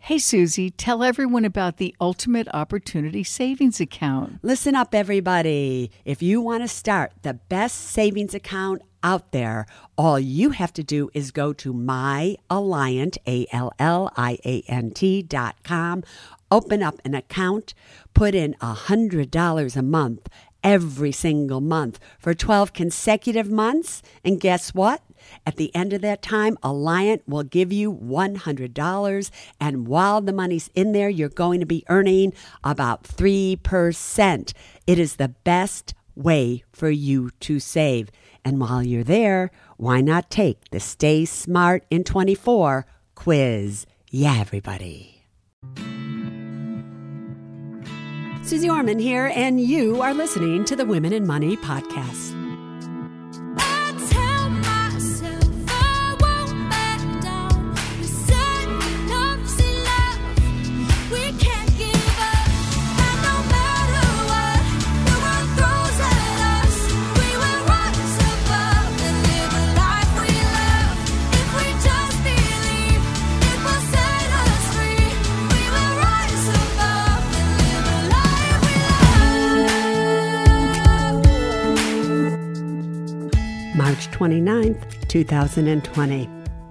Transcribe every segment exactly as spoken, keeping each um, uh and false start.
Hey, Susie, tell everyone about the Ultimate Opportunity Savings Account. Listen up, everybody. If you want to start the best savings account out there, all you have to do is go to myalliant, A L L I A N T dot com, open up an account, put in one hundred dollars a month every single month for twelve consecutive months, and guess what? At the end of that time, Alliant will give you one hundred dollars, and while the money's in there, you're going to be earning about three percent. It is the best way for you to save. And while you're there, why not take the Stay Smart in twenty-four quiz? Yeah, everybody. Susie Orman here, and you are listening to the Women in Money podcast. March twenty-ninth, two thousand twenty.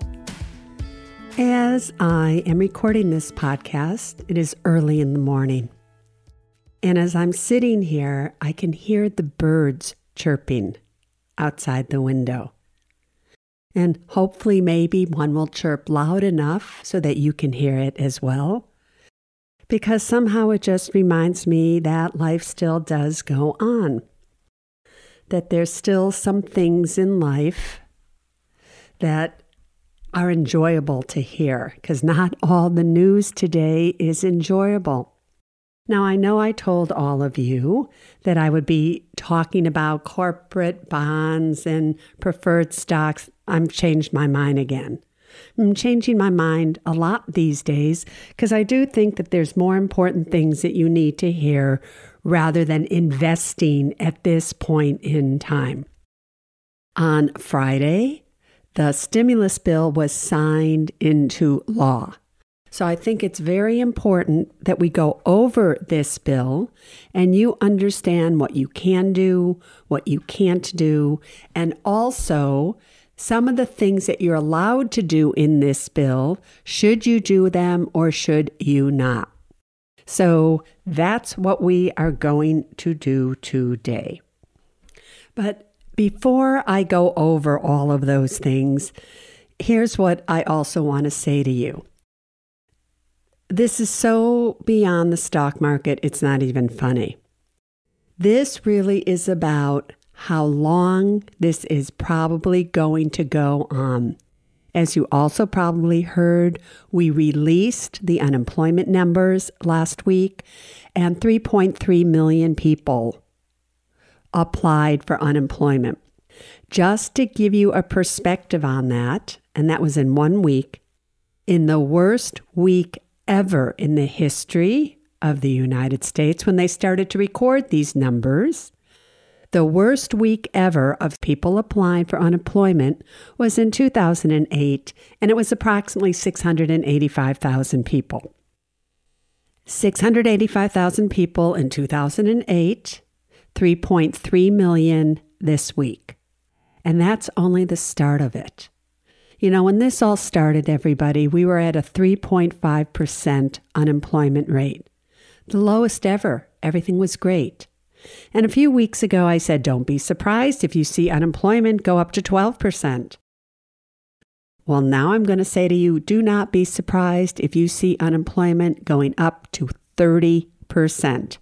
As I am recording this podcast, it is early in the morning. And as I'm sitting here, I can hear the birds chirping outside the window. And hopefully maybe one will chirp loud enough so that you can hear it as well. Because somehow it just reminds me that life still does go on. That there's still some things in life that are enjoyable to hear, because not all the news today is enjoyable. Now, I know I told all of you that I would be talking about corporate bonds and preferred stocks. I've changed my mind again. I'm changing my mind a lot these days because I do think that there's more important things that you need to hear rather than investing at this point in time. On Friday, the stimulus bill was signed into law. So I think it's very important that we go over this bill and you understand what you can do, what you can't do, and also some of the things that you're allowed to do in this bill. Should you do them or should you not? So that's what we are going to do today. But before I go over all of those things, here's what I also want to say to you. This is so beyond the stock market, it's not even funny. This really is about how long this is probably going to go on. As you also probably heard, we released the unemployment numbers last week, and three point three million people applied for unemployment. Just to give you a perspective on that, and that was in one week, in the worst week ever in the history of the United States, when they started to record these numbers, the worst week ever of people applying for unemployment was in two thousand eight, and it was approximately six hundred eighty-five thousand people. six hundred eighty-five thousand people in two thousand eight, three point three million this week. And that's only the start of it. You know, when this all started, everybody, we were at a three point five percent unemployment rate. The lowest ever. Everything was great. And a few weeks ago, I said, don't be surprised if you see unemployment go up to twelve percent. Well, now I'm going to say to you, do not be surprised if you see unemployment going up to thirty percent.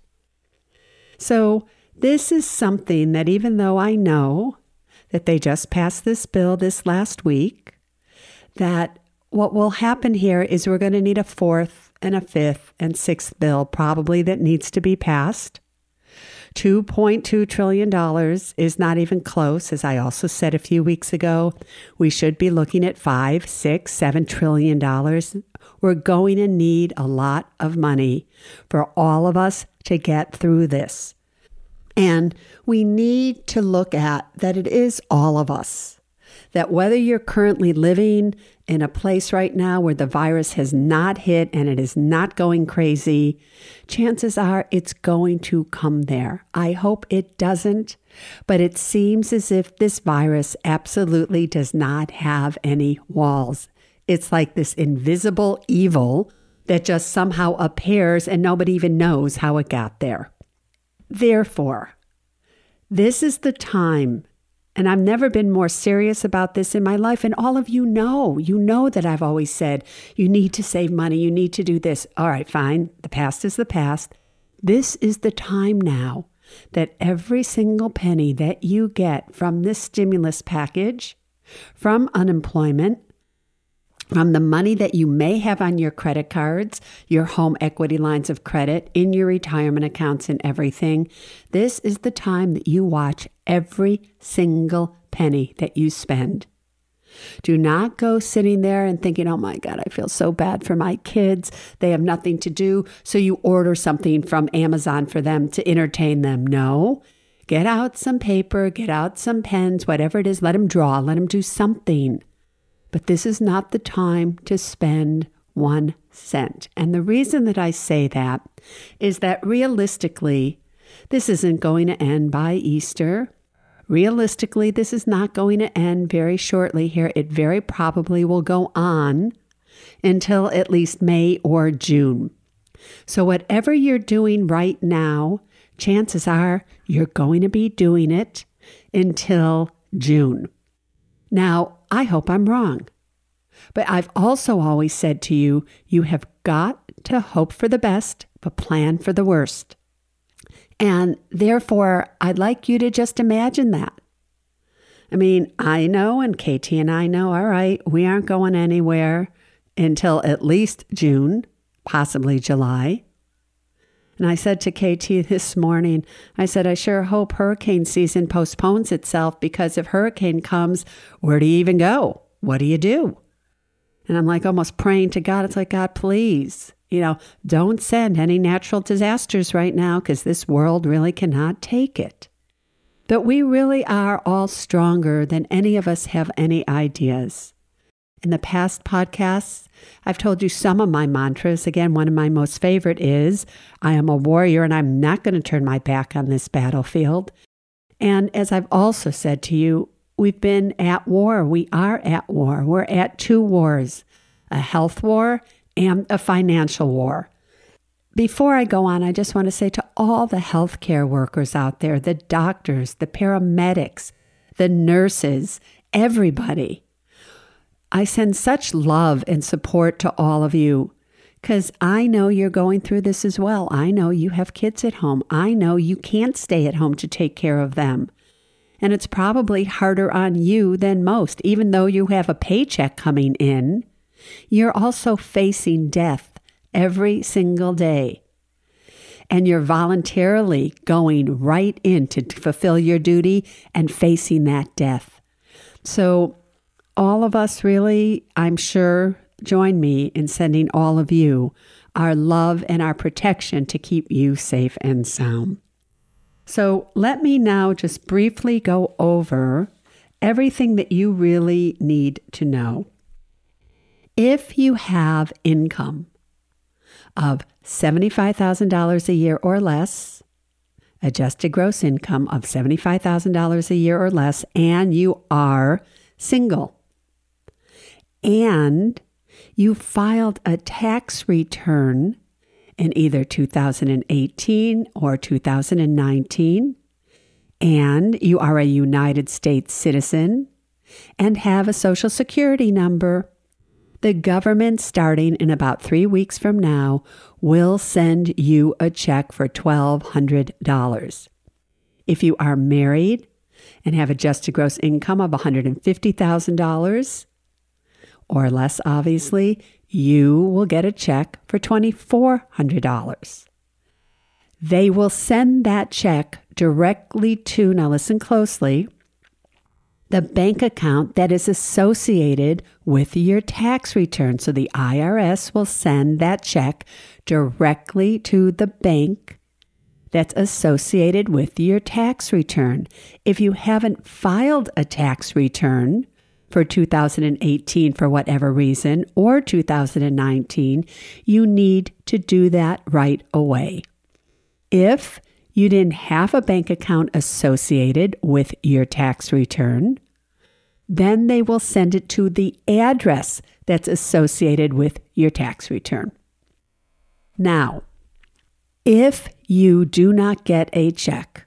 So this is something that even though I know that they just passed this bill this last week, that what will happen here is we're going to need a fourth and a fifth and sixth bill probably that needs to be passed. two point two trillion dollars is not even close. As I also said a few weeks ago, we should be looking at five, six, seven trillion dollars. We're going to need a lot of money for all of us to get through this. And we need to look at that it is all of us. that whether you're currently living in a place right now where the virus has not hit and it is not going crazy, chances are it's going to come there. I hope it doesn't, but it seems as if this virus absolutely does not have any walls. It's like this invisible evil that just somehow appears and nobody even knows how it got there. Therefore, this is the time, and I've never been more serious about this in my life, and all of you know, you know that I've always said, you need to save money, you need to do this. All right, fine, the past is the past. This is the time now that every single penny that you get from this stimulus package, from unemployment, from the money that you may have on your credit cards, your home equity lines of credit, in your retirement accounts and everything, this is the time that you watch every single penny that you spend. Do not go sitting there and thinking, oh my God, I feel so bad for my kids. They have nothing to do. So you order something from Amazon for them to entertain them. No, get out some paper, get out some pens, whatever it is, let them draw, let them do something. But this is not the time to spend one cent. And the reason that I say that is that realistically, this isn't going to end by Easter. Realistically, this is not going to end very shortly here. It very probably will go on until at least May or June. So whatever you're doing right now, chances are you're going to be doing it until June. Now, I hope I'm wrong, but I've also always said to you, you have got to hope for the best, but plan for the worst. And therefore, I'd like you to just imagine that. I mean, I know, and Katie and I know, all right, we aren't going anywhere until at least June, possibly July. And I said to Katie this morning, I said, I sure hope hurricane season postpones itself, because if hurricane comes, where do you even go? What do you do? And I'm like almost praying to God. It's like, God, please, you know, don't send any natural disasters right now, because this world really cannot take it. But we really are all stronger than any of us have any ideas. In the past podcasts, I've told you some of my mantras. Again, one of my most favorite is, I am a warrior and I'm not going to turn my back on this battlefield. And as I've also said to you, we've been at war. We are at war. We're at two wars, a health war and a financial war. Before I go on, I just want to say to all the healthcare workers out there, the doctors, the paramedics, the nurses, everybody, I send such love and support to all of you, because I know you're going through this as well. I know you have kids at home. I know you can't stay at home to take care of them. And it's probably harder on you than most. Even though you have a paycheck coming in, you're also facing death every single day. And you're voluntarily going right in to fulfill your duty and facing that death. So all of us really, I'm sure, join me in sending all of you our love and our protection to keep you safe and sound. So let me now just briefly go over everything that you really need to know. If you have income of seventy-five thousand dollars a year or less, adjusted gross income of seventy-five thousand dollars a year or less, and you are single, and you filed a tax return in either two thousand eighteen or two thousand nineteen, and you are a United States citizen and have a Social Security number, the government, starting in about three weeks from now, will send you a check for twelve hundred dollars. If you are married and have adjusted gross income of one hundred fifty thousand dollars or less, obviously, you will get a check for two thousand four hundred dollars. They will send that check directly to, now listen closely, the bank account that is associated with your tax return. So the I R S will send that check directly to the bank that's associated with your tax return. If you haven't filed a tax return for two thousand eighteen for whatever reason, or two thousand nineteen, you need to do that right away. If you didn't have a bank account associated with your tax return, then they will send it to the address that's associated with your tax return. Now, if you do not get a check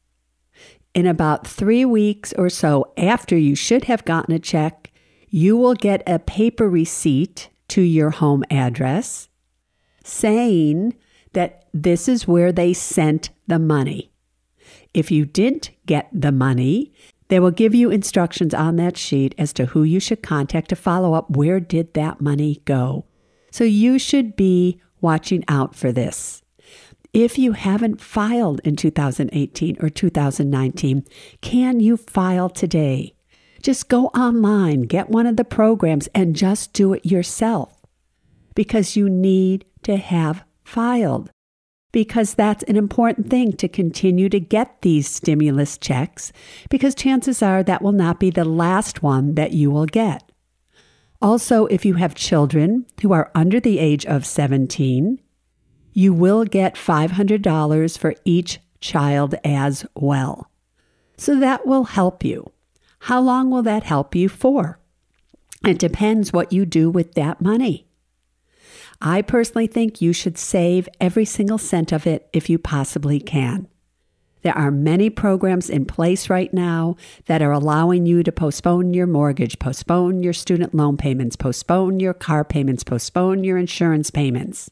in about three weeks or so after you should have gotten a check, you will get a paper receipt to your home address saying that this is where they sent the money. If you didn't get the money, they will give you instructions on that sheet as to who you should contact to follow up. Where did that money go? So you should be watching out for this. If you haven't filed in two thousand eighteen or two thousand nineteen, can you file today? Just go online, get one of the programs, and just do it yourself, because you need to have filed, because that's an important thing to continue to get these stimulus checks, because chances are that will not be the last one that you will get. Also, if you have children who are under the age of seventeen, you will get five hundred dollars for each child as well. So that will help you. How long will that help you for? It depends what you do with that money. I personally think you should save every single cent of it if you possibly can. There are many programs in place right now that are allowing you to postpone your mortgage, postpone your student loan payments, postpone your car payments, postpone your insurance payments.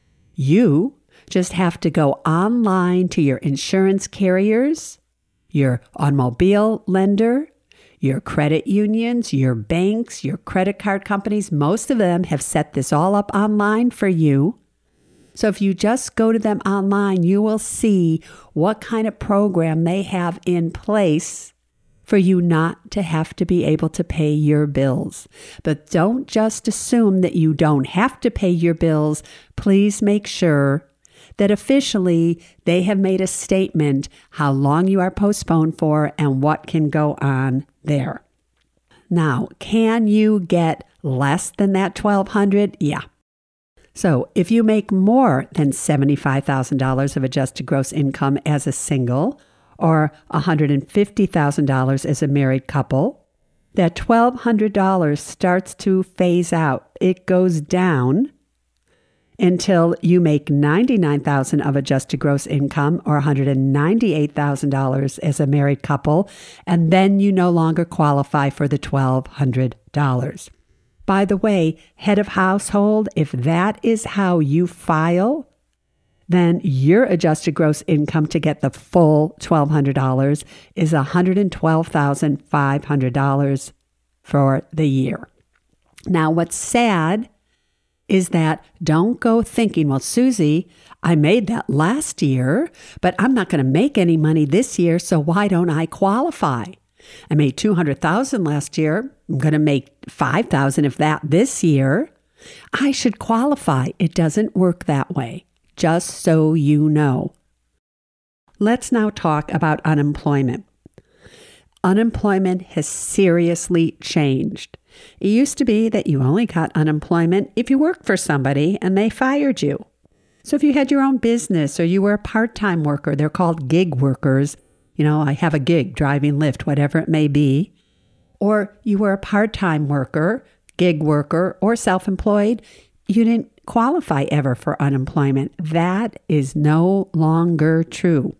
You just have to go online to your insurance carriers, your automobile lender, your credit unions, your banks, your credit card companies. Most of them have set this all up online for you. So if you just go to them online, you will see what kind of program they have in place for you not to have to be able to pay your bills. But don't just assume that you don't have to pay your bills. Please make sure that officially they have made a statement how long you are postponed for and what can go on there. Now, can you get less than that twelve hundred dollars? Yeah. So if you make more than seventy-five thousand dollars of adjusted gross income as a single, or one hundred fifty thousand dollars as a married couple, that twelve hundred dollars starts to phase out. It goes down until you make ninety-nine thousand dollars of adjusted gross income, or one hundred ninety-eight thousand dollars as a married couple, and then you no longer qualify for the twelve hundred dollars. By the way, head of household, if that is how you file, then your adjusted gross income to get the full twelve hundred dollars is one hundred twelve thousand five hundred dollars for the year. Now, what's sad is that don't go thinking, well, Susie, I made that last year, but I'm not going to make any money this year, so why don't I qualify? I made two hundred thousand dollars last year. I'm going to make five thousand dollars if that this year. I should qualify. It doesn't work that way, just so you know. Let's now talk about unemployment. Unemployment has seriously changed. It used to be that you only got unemployment if you worked for somebody and they fired you. So if you had your own business or you were a part-time worker, they're called gig workers. You know, I have a gig, driving Lyft, whatever it may be. Or you were a part-time worker, gig worker, or self-employed, you didn't qualify ever for unemployment. That is no longer true.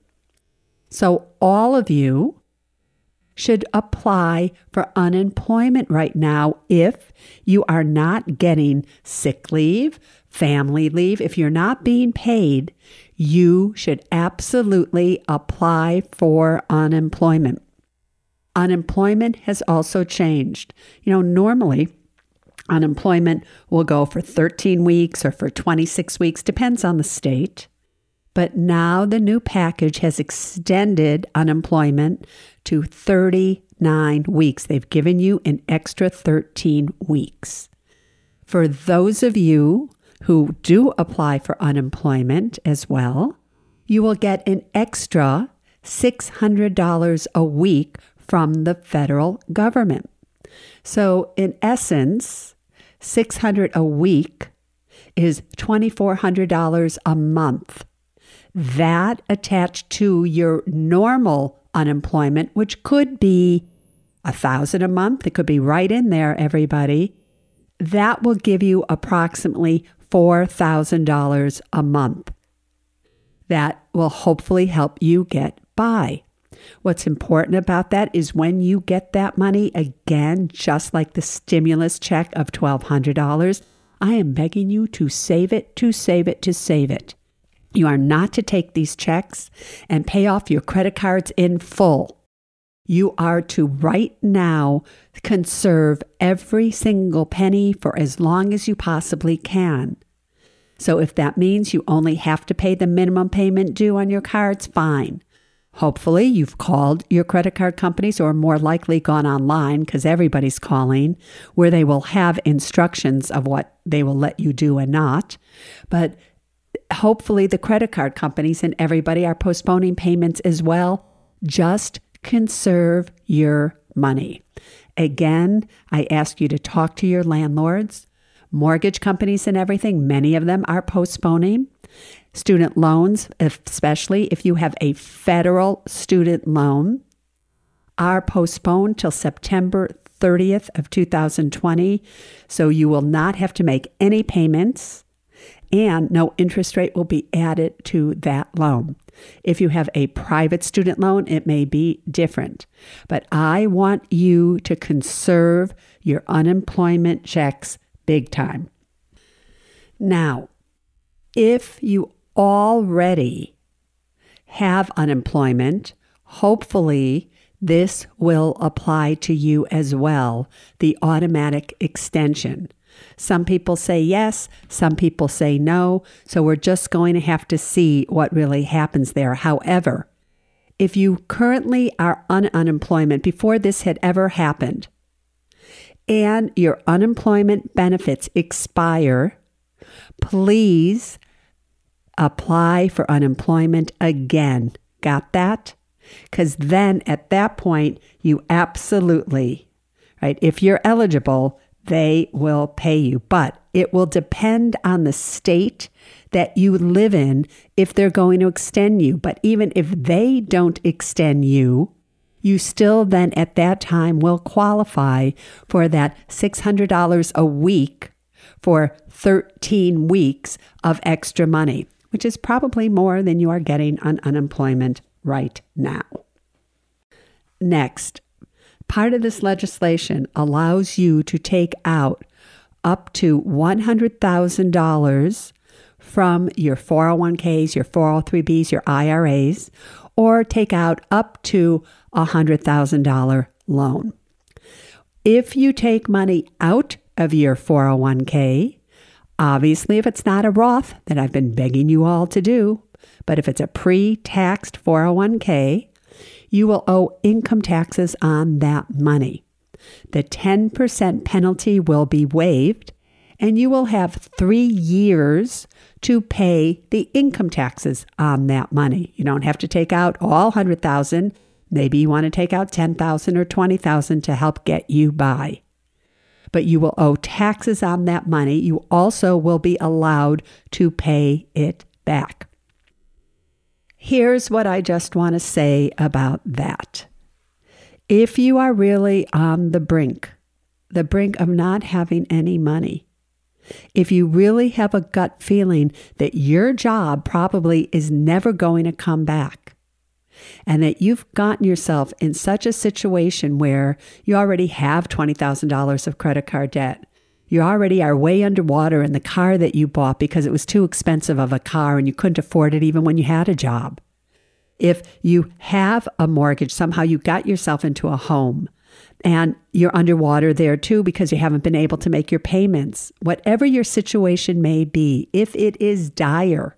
So all of you should apply for unemployment right now if you are not getting sick leave, family leave. If you're not being paid, you should absolutely apply for unemployment. Unemployment has also changed. You know, normally unemployment will go for thirteen weeks or for twenty-six weeks, depends on the state. But now the new package has extended unemployment to thirty-nine weeks. They've given you an extra thirteen weeks. For those of you who do apply for unemployment as well, you will get an extra six hundred dollars a week from the federal government. So in essence, six hundred dollars a week is two thousand four hundred dollars a month. That attached to your normal unemployment, which could be a thousand dollars a month. It could be right in there, everybody. That will give you approximately four thousand dollars a month. That will hopefully help you get by. What's important about that is when you get that money, again, just like the stimulus check of twelve hundred dollars, I am begging you to save it, to save it, to save it. You are not to take these checks and pay off your credit cards in full. You are to right now conserve every single penny for as long as you possibly can. So if that means you only have to pay the minimum payment due on your cards, fine. Hopefully you've called your credit card companies, or more likely gone online, because everybody's calling, where they will have instructions of what they will let you do and not. But hopefully the credit card companies and everybody are postponing payments as well. Just conserve your money. Again, I ask you to talk to your landlords, mortgage companies and everything. Many of them are postponing. Student loans, especially if you have a federal student loan, are postponed till September thirtieth of two thousand twenty. So you will not have to make any payments, and no interest rate will be added to that loan. If you have a private student loan, it may be different. But I want you to conserve your unemployment checks big time. Now, if you already have unemployment, hopefully this will apply to you as well, the automatic extension. Some people say yes, some people say no, so we're just going to have to see what really happens there. However, if you currently are on unemployment before this had ever happened, and your unemployment benefits expire, please apply for unemployment again. Got that? Because then at that point, you absolutely, right, if you're eligible, they will pay you. But it will depend on the state that you live in if they're going to extend you. But even if they don't extend you, you still then at that time will qualify for that six hundred dollars a week for thirteen weeks of extra money, which is probably more than you are getting on unemployment right now. Next, part of this legislation allows you to take out up to one hundred thousand dollars from your four oh one k's, your four oh three b's, your I R A's, or take out up to a one hundred thousand dollars loan. If you take money out of your four oh one k, obviously if it's not a Roth, that I've been begging you all to do, but if it's a pre-taxed four oh one k, you will owe income taxes on that money. The ten percent penalty will be waived, and you will have three years to pay the income taxes on that money. You don't have to take out all one hundred thousand dollars. Maybe you want to take out ten thousand dollars or twenty thousand dollars to help get you by. But you will owe taxes on that money. You also will be allowed to pay it back. Here's what I just want to say about that. If you are really on the brink, the brink of not having any money, if you really have a gut feeling that your job probably is never going to come back, and that you've gotten yourself in such a situation where you already have twenty thousand dollars of credit card debt, you already are way underwater in the car that you bought because it was too expensive of a car and you couldn't afford it even when you had a job. If you have a mortgage, somehow you got yourself into a home and you're underwater there too because you haven't been able to make your payments. Whatever your situation may be, if it is dire,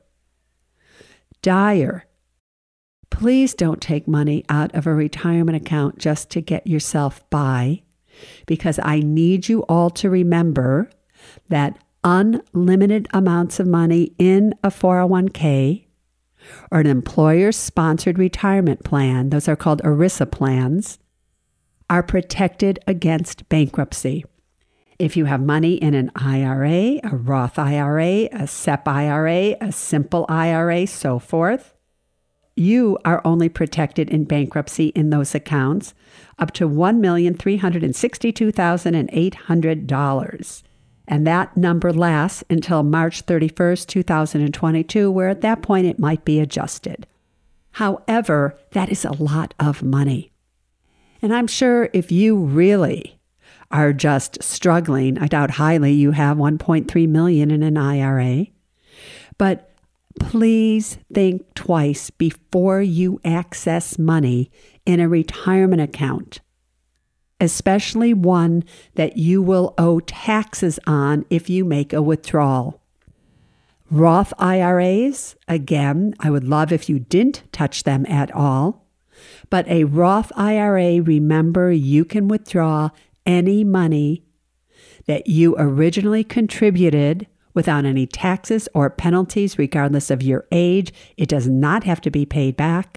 dire, please don't take money out of a retirement account just to get yourself by, because I need you all to remember that unlimited amounts of money in a four oh one k or an employer-sponsored retirement plan, those are called ERISA plans, are protected against bankruptcy. If you have money in an I R A, a Roth I R A, a S E P I R A, a simple I R A, so forth, you are only protected in bankruptcy in those accounts up to one million three hundred sixty-two thousand eight hundred dollars. And that number lasts until March thirty-first, two thousand twenty-two, where at that point it might be adjusted. However, that is a lot of money. And I'm sure if you really are just struggling, I doubt highly you have one point three million dollars in an I R A, but please think twice before you access money in a retirement account, especially one that you will owe taxes on if you make a withdrawal. Roth I R As, again, I would love if you didn't touch them at all, but a Roth I R A, remember, you can withdraw any money that you originally contributed without any taxes or penalties, regardless of your age. It does not have to be paid back.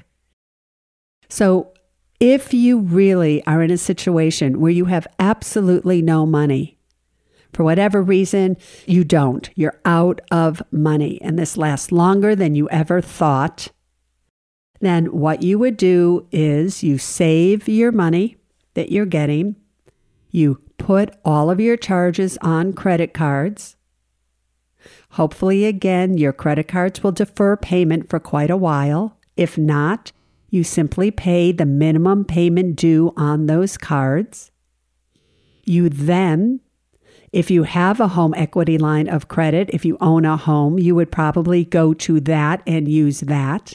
So if you really are in a situation where you have absolutely no money, for whatever reason, you don't, you're out of money, and this lasts longer than you ever thought, then what you would do is you save your money that you're getting, you put all of your charges on credit cards. Hopefully, again, your credit cards will defer payment for quite a while. If not, you simply pay the minimum payment due on those cards. You then, if you have a home equity line of credit, if you own a home, you would probably go to that and use that.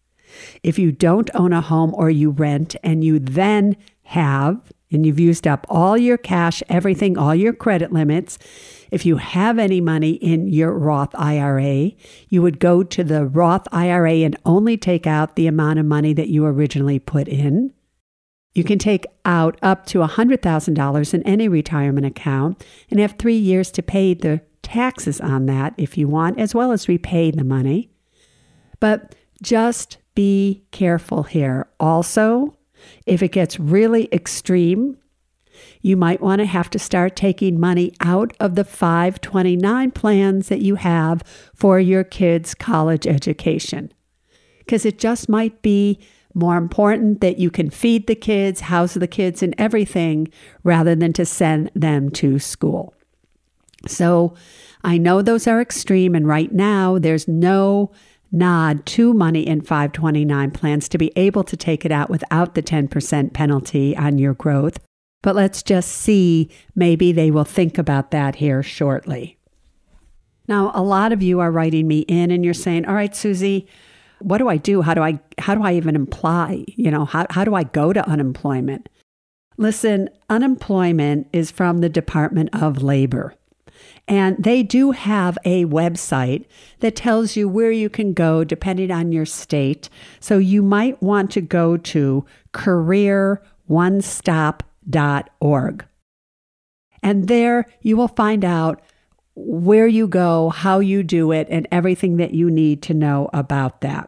If you don't own a home or you rent and you then have, and you've used up all your cash, everything, all your credit limits, if you have any money in your Roth I R A, you would go to the Roth I R A and only take out the amount of money that you originally put in. You can take out up to one hundred thousand dollars in any retirement account and have three years to pay the taxes on that if you want, as well as repay the money. But just be careful here. Also, if it gets really extreme, you might want to have to start taking money out of the five twenty-nine plans that you have for your kids' college education, because it just might be more important that you can feed the kids, house the kids, and everything rather than to send them to school. So I know those are extreme, and right now there's no nod to money in five twenty-nine plans to be able to take it out without the ten percent penalty on your growth. But let's just see, maybe they will think about that here shortly. Now, a lot of you are writing me in and you're saying, all right, Susie, what do I do? How do I how do I even apply? You know, how, how do I go to unemployment? Listen, unemployment is from the Department of Labor. And they do have a website that tells you where you can go depending on your state. So you might want to go to career one stop dot org. And there you will find out where you go, how you do it, and everything that you need to know about that.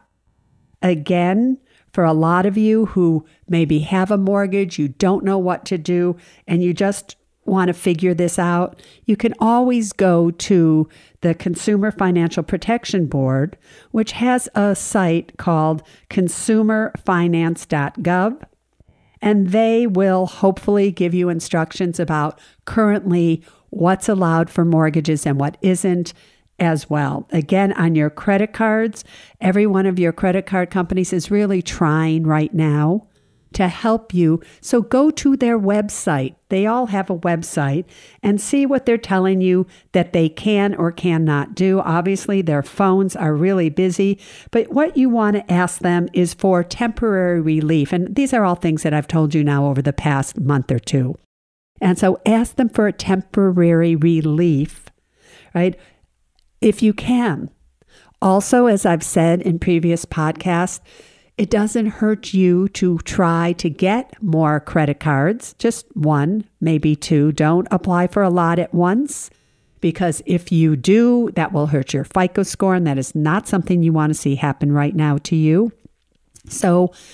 Again, for a lot of you who maybe have a mortgage, you don't know what to do, and you just want to figure this out, you can always go to the Consumer Financial Protection Board, which has a site called consumer finance dot gov. And they will hopefully give you instructions about currently what's allowed for mortgages and what isn't as well. Again, on your credit cards, every one of your credit card companies is really trying right now to help you. So go to their website. They all have a website, and see what they're telling you that they can or cannot do. Obviously, their phones are really busy, but what you want to ask them is for temporary relief. And these are all things that I've told you now over the past month or two. And so ask them for a temporary relief, right? If you can. Also, as I've said in previous podcasts, it doesn't hurt you to try to get more credit cards, just one, maybe two. Don't apply for a lot at once, because if you do, that will hurt your FICO score, and that is not something you want to see happen right now to you. So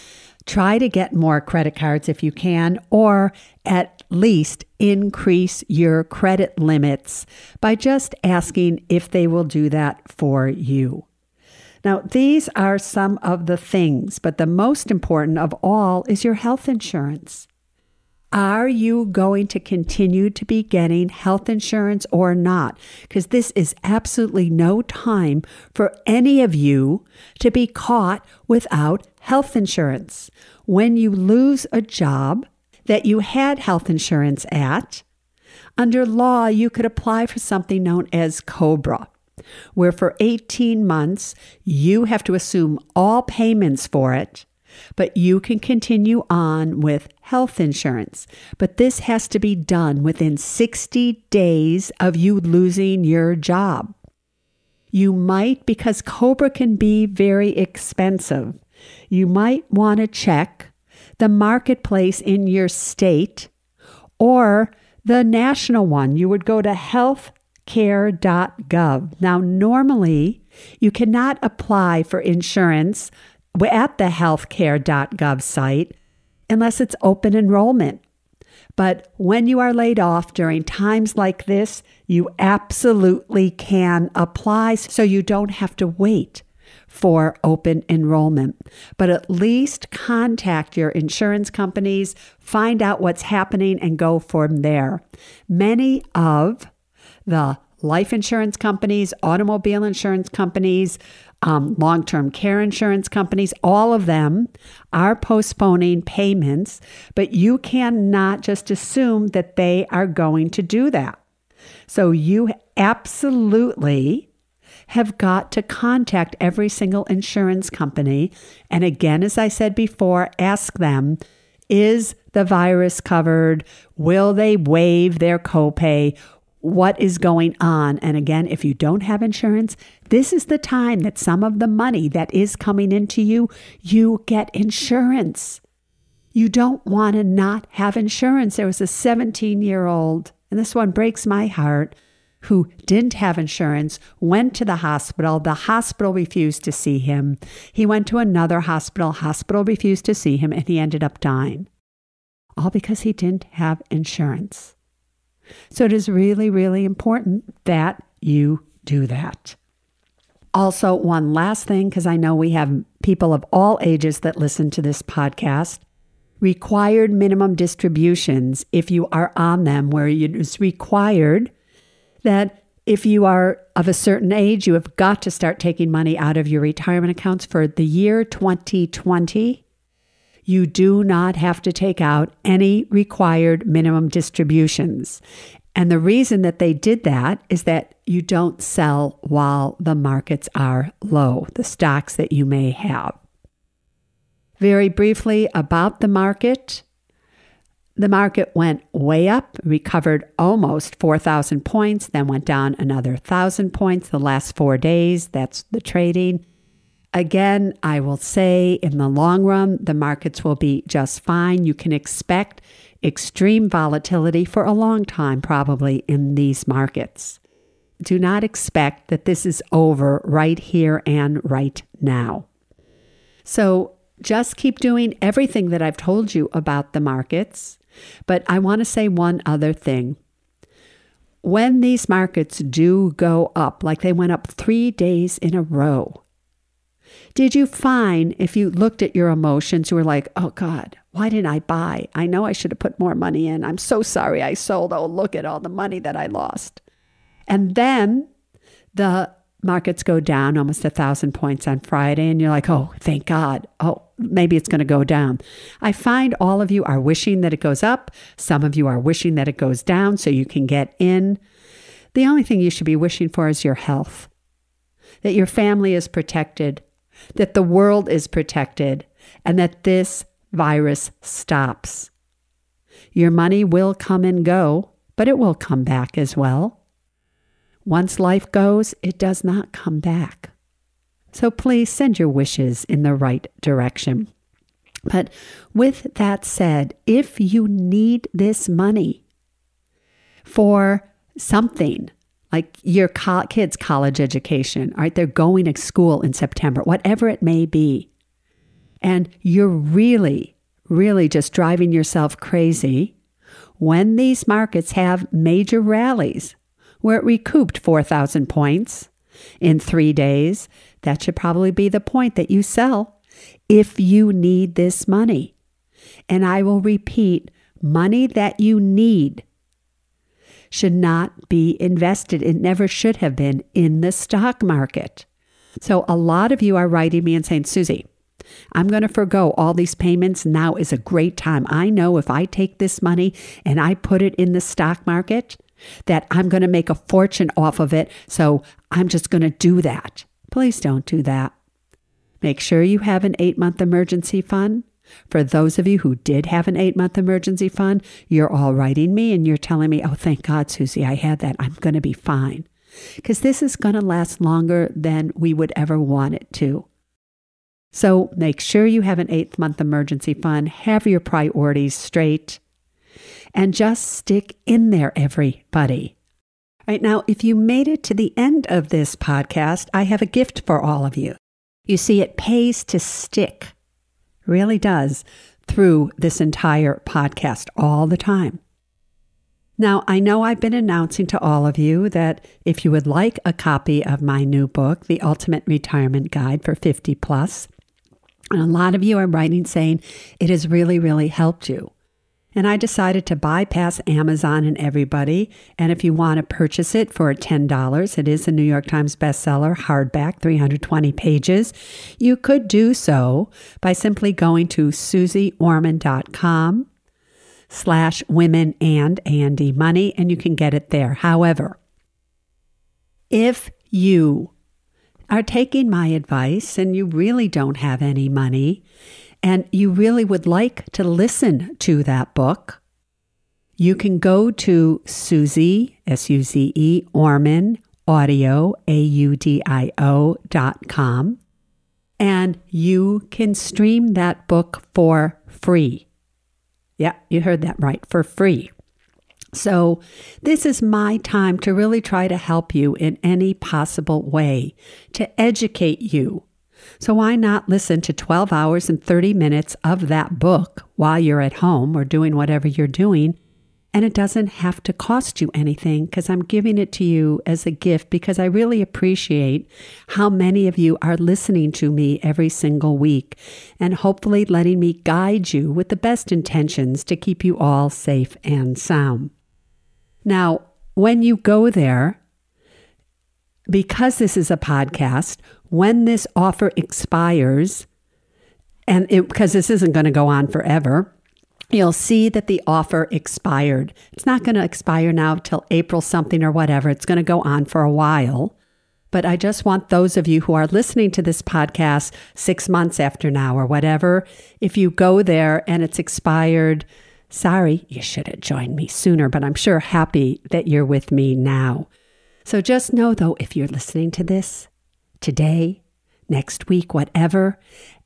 Try to get more credit cards if you can, or at least increase your credit limits by just asking if they will do that for you. Now, these are some of the things, but the most important of all is your health insurance. Are you going to continue to be getting health insurance or not? Because this is absolutely no time for any of you to be caught without health insurance. When you lose a job that you had health insurance at, under law, you could apply for something known as COBRA, where for eighteen months, you have to assume all payments for it, but you can continue on with health insurance. But this has to be done within sixty days of you losing your job. You might, because COBRA can be very expensive, you might want to check the marketplace in your state or the national one. You would go to health care dot gov. Now, normally, you cannot apply for insurance at the health care dot gov site unless it's open enrollment. But when you are laid off during times like this, you absolutely can apply, so you don't have to wait for open enrollment. But at least contact your insurance companies, find out what's happening, and go from there. Many of the life insurance companies, automobile insurance companies, um, long-term care insurance companies, all of them are postponing payments, but you cannot just assume that they are going to do that. So you absolutely have got to contact every single insurance company. And again, as I said before, ask them, is the virus covered? Will they waive their copay? What is going on? And again, if you don't have insurance, this is the time that some of the money that is coming into you, you get insurance. You don't want to not have insurance. There was a seventeen-year-old, and this one breaks my heart, who didn't have insurance, went to the hospital. The hospital refused to see him. He went to another hospital. Hospital refused to see him, and he ended up dying. All because he didn't have insurance. So it is really, really important that you do that. Also, one last thing, because I know we have people of all ages that listen to this podcast, required minimum distributions, if you are on them, where it is required that if you are of a certain age, you have got to start taking money out of your retirement accounts for the year twenty twenty. You do not have to take out any required minimum distributions. And the reason that they did that is that you don't sell while the markets are low, the stocks that you may have. Very briefly about the market. The market went way up, recovered almost four thousand points, then went down another one thousand points the last four days. That's the trading. Again, I will say in the long run, the markets will be just fine. You can expect extreme volatility for a long time, probably, in these markets. Do not expect that this is over right here and right now. So just keep doing everything that I've told you about the markets. But I want to say one other thing. When these markets do go up, like they went up three days in a row, did you find, if you looked at your emotions, you were like, oh God, why didn't I buy? I know I should have put more money in. I'm so sorry I sold. Oh, look at all the money that I lost. And then the markets go down almost a thousand points on Friday, and you're like, oh, thank God. Oh, maybe it's going to go down. I find all of you are wishing that it goes up. Some of you are wishing that it goes down so you can get in. The only thing you should be wishing for is your health, that your family is protected, that the world is protected, and that this virus stops. Your money will come and go, but it will come back as well. Once life goes, it does not come back. So please send your wishes in the right direction. But with that said, if you need this money for something, like your co- kids' college education, all right, they're going to school in September, whatever it may be, and you're really, really just driving yourself crazy, when these markets have major rallies where it recouped four thousand points in three days, that should probably be the point that you sell if you need this money. And I will repeat, money that you need should not be invested. It never should have been in the stock market. So a lot of you are writing me and saying, Susie, I'm going to forego all these payments. Now is a great time. I know if I take this money and I put it in the stock market, that I'm going to make a fortune off of it. So I'm just going to do that. Please don't do that. Make sure you have an eight-month emergency fund. For those of you who did have an eight-month emergency fund, you're all writing me and you're telling me, oh, thank God, Susie, I had that. I'm going to be fine. Because this is going to last longer than we would ever want it to. So make sure you have an eight-month emergency fund. Have your priorities straight. And just stick in there, everybody. Right now, if you made it to the end of this podcast, I have a gift for all of you. You see, it pays to stick. Really does, through this entire podcast all the time. Now, I know I've been announcing to all of you that if you would like a copy of my new book, The Ultimate Retirement Guide for fifty plus, and a lot of you are writing saying it has really, really helped you. And I decided to bypass Amazon and everybody. And if you want to purchase it for ten dollars, it is a New York Times bestseller, hardback, three hundred twenty pages. You could do so by simply going to susieorman.com slash women and A and D money, and you can get it there. However, if you are taking my advice and you really don't have any money, and you really would like to listen to that book, you can go to Susie, S U Z E, Orman, audio, A U D I O dot com, and you can stream that book for free. Yeah, you heard that right, for free. So this is my time to really try to help you in any possible way, to educate you. So why not listen to twelve hours and thirty minutes of that book while you're at home or doing whatever you're doing? And it doesn't have to cost you anything because I'm giving it to you as a gift because I really appreciate how many of you are listening to me every single week and hopefully letting me guide you with the best intentions to keep you all safe and sound. Now, when you go there, because this is a podcast, when this offer expires, and it, because this isn't going to go on forever, you'll see that the offer expired. It's not going to expire now till April something or whatever. It's going to go on for a while. But I just want those of you who are listening to this podcast six months after now or whatever, if you go there and it's expired, sorry, you should have joined me sooner, but I'm sure happy that you're with me now. So just know, though, if you're listening to this today, next week, whatever,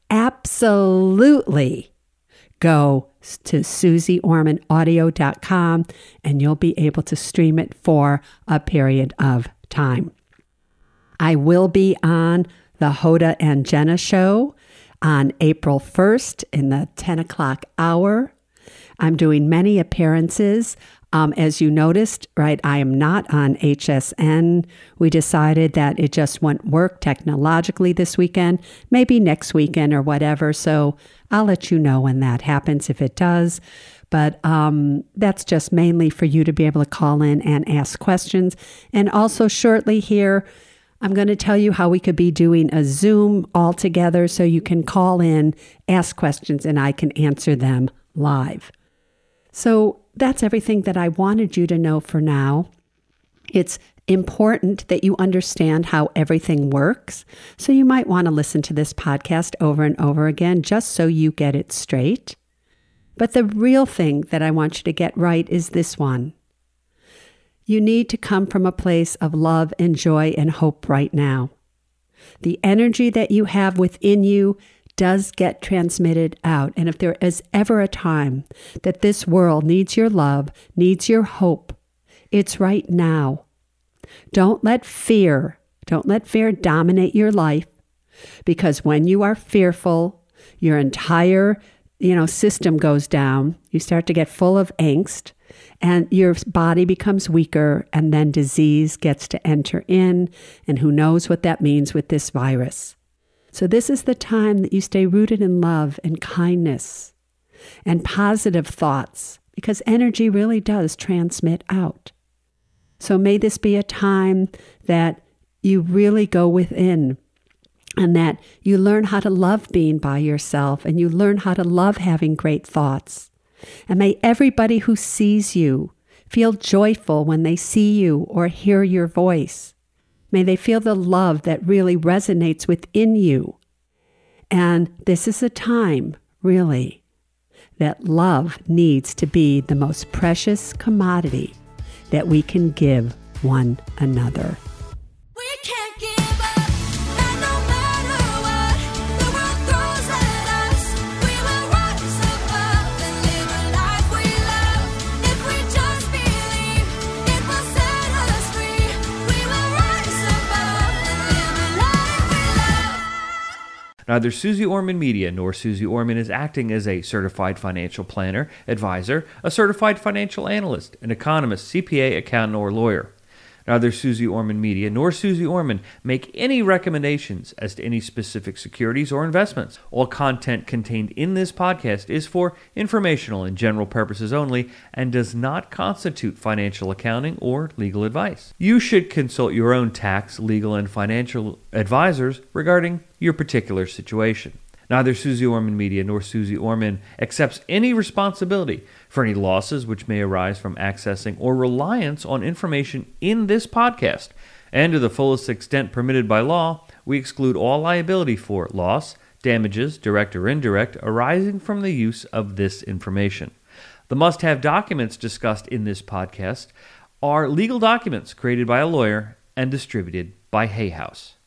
absolutely go to susie orman audio dot com and you'll be able to stream it for a period of time. I will be on the Hoda and Jenna show on April first in the ten o'clock hour. I'm doing many appearances. Um, as you noticed, right, I am not on H S N. We decided that it just wouldn't work technologically this weekend, maybe next weekend or whatever. So I'll let you know when that happens if it does. But um, that's just mainly for you to be able to call in and ask questions. And also shortly here, I'm going to tell you how we could be doing a Zoom all together so you can call in, ask questions, and I can answer them live. So that's everything that I wanted you to know for now. It's important that you understand how everything works. So you might want to listen to this podcast over and over again just so you get it straight. But the real thing that I want you to get right is this one. You need to come from a place of love and joy and hope right now. The energy that you have within you does get transmitted out. And if there is ever a time that this world needs your love, needs your hope, it's right now. Don't let fear, don't let fear dominate your life, because when you are fearful, Your entire, you know, system goes down. You start to get full of angst, and your body becomes weaker, and then disease gets to enter in, and who knows what that means with this virus. So this is the time that you stay rooted in love and kindness and positive thoughts, because energy really does transmit out. So may this be a time that you really go within, and that you learn how to love being by yourself, and you learn how to love having great thoughts. And may everybody who sees you feel joyful when they see you or hear your voice. May they feel the love that really resonates within you. And this is a time, really, that love needs to be the most precious commodity that we can give one another. We can't give up, and no matter what the world throws at us, we will rise above and live a life we love. If we just believe, it will set us free. We will rise above and live a life we love. Neither Suze Orman Media nor Suze Orman is acting as a certified financial planner, advisor, a certified financial analyst, an economist, C P A, accountant, or lawyer. Neither Suze Orman Media nor Suze Orman make any recommendations as to any specific securities or investments. All content contained in this podcast is for informational and general purposes only and does not constitute financial accounting or legal advice. You should consult your own tax, legal, and financial advisors regarding your particular situation. Neither Suze Orman Media nor Suze Orman accepts any responsibility for any losses which may arise from accessing or reliance on information in this podcast. And to the fullest extent permitted by law, we exclude all liability for loss, damages, direct or indirect, arising from the use of this information. The must-have documents discussed in this podcast are legal documents created by a lawyer and distributed by Hay House.